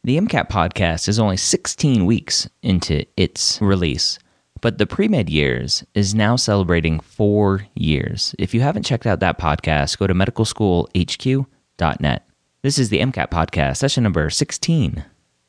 The MCAT podcast is only 16 weeks into its release, but the Pre-Med Years is now celebrating 4 years. If you haven't checked out that podcast, go to medicalschoolhq.net. This is the MCAT podcast, session number 16.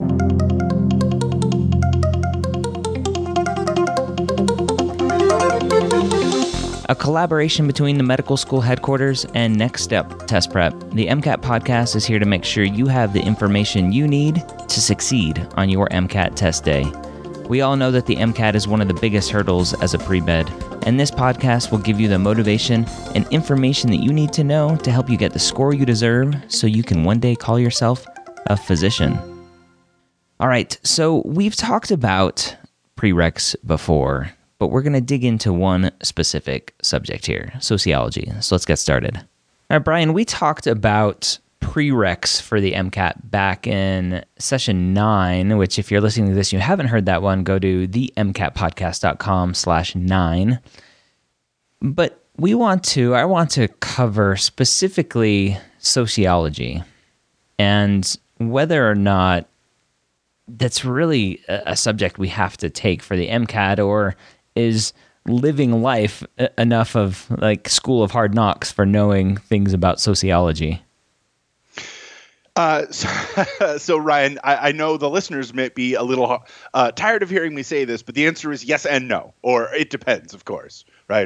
A collaboration between the medical school headquarters and Next Step Test Prep, the MCAT podcast is here to make sure you have the information you need to succeed on your MCAT test day. We all know that the MCAT is one of the biggest hurdles as a pre-med, and this podcast will give you the motivation and information that you need to know to help you get the score you deserve so you can one day call yourself a physician. All right, so we've talked about prereqs before, but we're going to dig into one specific subject here, sociology. So let's get started. All right, Brian, we talked about prereqs for the MCAT back in session 9, which if you're listening to this and you haven't heard that one, go to themcatpodcast.com/9. But I want to cover specifically sociology and whether or not that's really a subject we have to take for the MCAT, or is living life enough of like School of Hard Knocks for knowing things about sociology? So Ryan, I know the listeners may be a little tired of hearing me say this, but the answer is yes and no, or it depends, of course, right?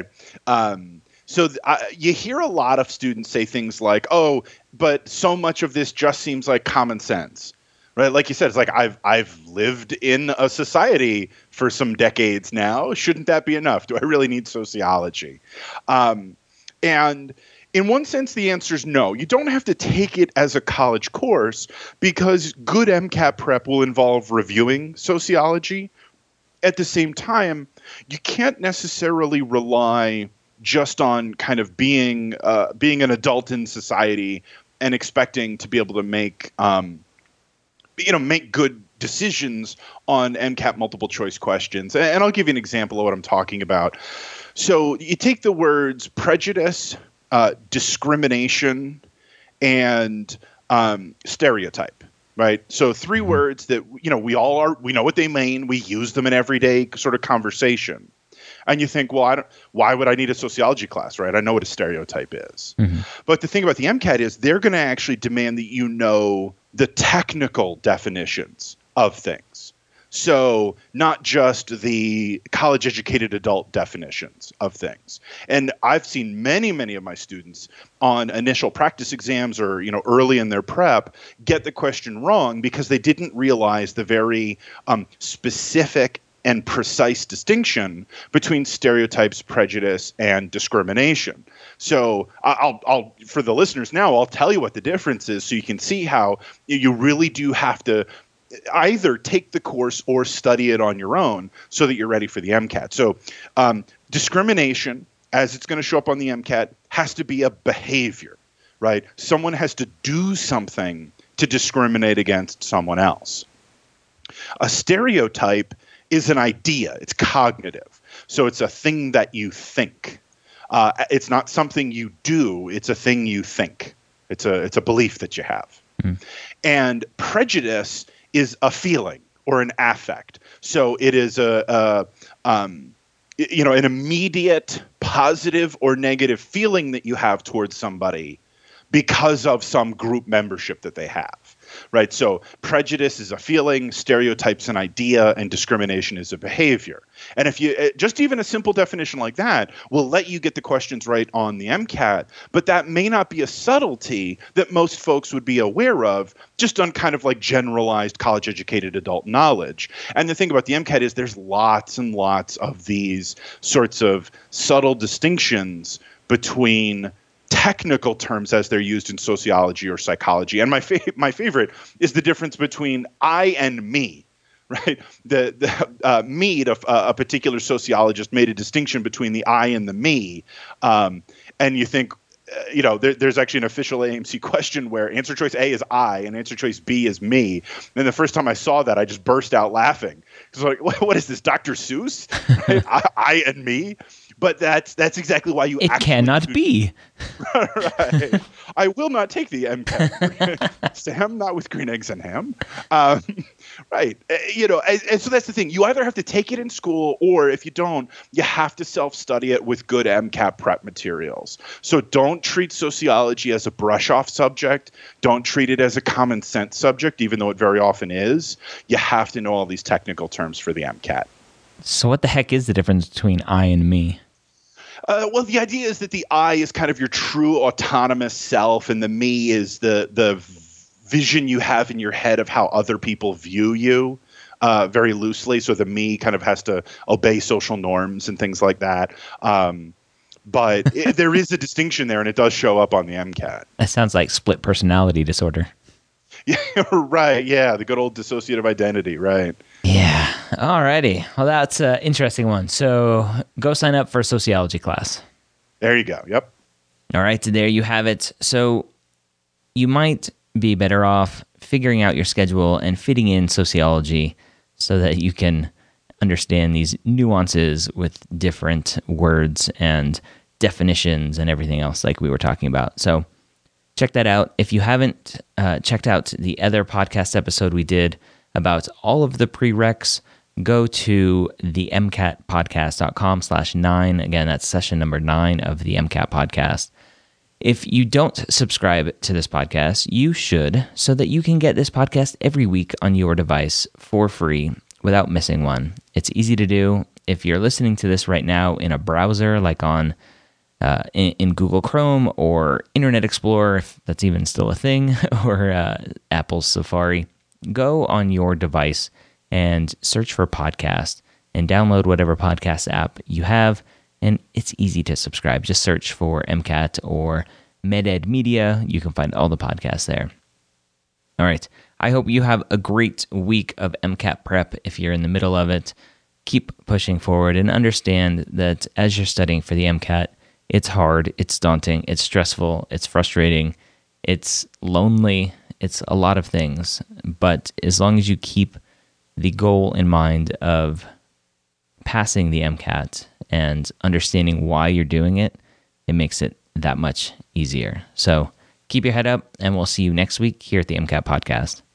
You hear a lot of students say things like, "Oh, but so much of this just seems like common sense." Right, like you said, it's like I've lived in a society for some decades now. Shouldn't that be enough? Do I really need sociology? And in one sense, the answer is no. You don't have to take it as a college course because good MCAT prep will involve reviewing sociology. At the same time, you can't necessarily rely just on kind of being an adult in society and expecting to be able to make good decisions on MCAT multiple choice questions. And I'll give you an example of what I'm talking about. So you take the words prejudice, discrimination, and stereotype, right? So three words that, we know what they mean. We use them in everyday sort of conversation. And you think, well, why would I need a sociology class, right? I know what a stereotype is. Mm-hmm. But the thing about the MCAT is they're going to actually demand that you know the technical definitions of things. So not just the college-educated adult definitions of things. And I've seen many, many of my students on initial practice exams or, early in their prep get the question wrong because they didn't realize the very specific and precise distinction between stereotypes, prejudice, and discrimination. So I'll for the listeners now, I'll tell you what the difference is so you can see how you really do have to either take the course or study it on your own so that you're ready for the MCAT. So discrimination, as it's going to show up on the MCAT, has to be a behavior, right? Someone has to do something to discriminate against someone else. A stereotype is an idea. It's cognitive. So it's a thing that you think. It's not something you do. It's a thing you think. It's a belief that you have. Mm. And prejudice is a feeling or an affect. So it is an immediate positive or negative feeling that you have towards somebody because of some group membership that they have. Right. So prejudice is a feeling, stereotypes an idea, and discrimination is a behavior. And if you just even a simple definition like that will let you get the questions right on the MCAT. But that may not be a subtlety that most folks would be aware of just on kind of like generalized college educated adult knowledge. And the thing about the MCAT is there's lots and lots of these sorts of subtle distinctions between technical terms as they're used in sociology or psychology. And my favorite is the difference between I and me, right? Mead, a particular sociologist, made a distinction between the I and the me. And you think, there's actually an official AAMC question where answer choice A is I and answer choice B is me. And the first time I saw that, I just burst out laughing. Because like, what is this, Dr. Seuss? Right? I and me? But that's exactly why you It actually cannot be. Right. I will not take the MCAT. Sam, not with green eggs and ham. Right. And so that's the thing. You either have to take it in school, or if you don't, you have to self-study it with good MCAT prep materials. So don't treat sociology as a brush-off subject. Don't treat it as a common sense subject, even though it very often is. You have to know all these technical terms for the MCAT. So what the heck is the difference between I and me? Well, the idea is that the I is kind of your true autonomous self, and the me is the vision you have in your head of how other people view you, very loosely. So the me kind of has to obey social norms and things like that. But there is a distinction there, and it does show up on the MCAT. That sounds like split personality disorder. Yeah, right. Yeah, the good old dissociative identity, right. Yeah. Alrighty. Well, that's an interesting one. So go sign up for a sociology class. There you go. Yep. All right. There you have it. So you might be better off figuring out your schedule and fitting in sociology so that you can understand these nuances with different words and definitions and everything else like we were talking about. So check that out. If you haven't checked out the other podcast episode we did about all of the prereqs, go to the mcatpodcast.com/9. Again, that's session number 9 of the MCAT podcast. If you don't subscribe to this podcast, you should, so that you can get this podcast every week on your device for free without missing one. It's easy to do. If you're listening to this right now in a browser, like on in Google Chrome or Internet Explorer, if that's even still a thing, or Apple's Safari, go on your device and search for podcast and download whatever podcast app you have, and it's easy to subscribe. Just search for MCAT or MedEd Media. You can find all the podcasts there. All right. I hope you have a great week of MCAT prep if you're in the middle of it. Keep pushing forward and understand that as you're studying for the MCAT, it's hard, it's daunting, it's stressful, it's frustrating, it's lonely, it's a lot of things. But as long as you keep the goal in mind of passing the MCAT and understanding why you're doing it, it makes it that much easier. So keep your head up, and we'll see you next week here at the MCAT Podcast.